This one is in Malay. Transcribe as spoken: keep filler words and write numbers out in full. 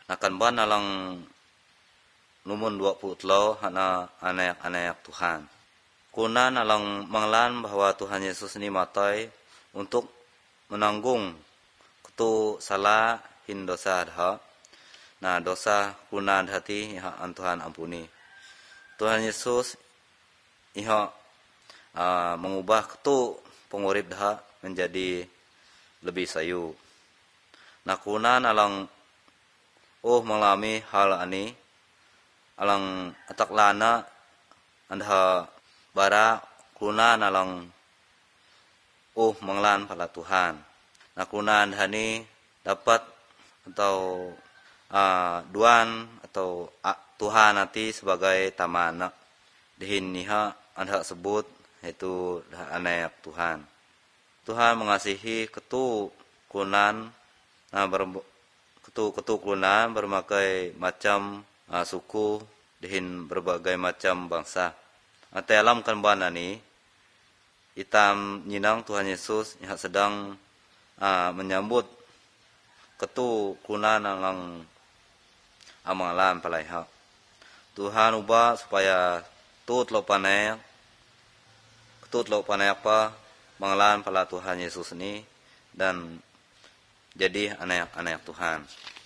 Nakan ban alang numun dua puluh telo hana anak-anak Tuhan. Kunan alang manglan bahwa Tuhan Yesus ini matai untuk menanggung ketu salah hin dosa dah. Nah dosa kunan hati an Tuhan ampuni. Tuhan Yesus iha uh, mengubah ketu pengurip dah menjadi lebih sayu. Nah kunan alang oh mengalami hal ani alang atak lana anda bara kunan alang oh menglan pada Tuhan. Nah kunan hani dapat atau uh, duan atau uh, Tuhan nanti sebagai tamana dihin niha anda sebut itu anak Tuhan. Tuhan mengasihi ketu kunan nah ber, ketu ketu kunan berbagai macam uh, suku dihin berbagai macam bangsa. Ate alam kan bana ni itam nyinang Tuhan Yesus yang sedang uh, menyambut ketu kunan alang amalan palaiha. Tuhan ubah supaya tut lo panek ketut lo panek apa mengalan pala Tuhan Yesus ini dan jadi anak-anak Tuhan.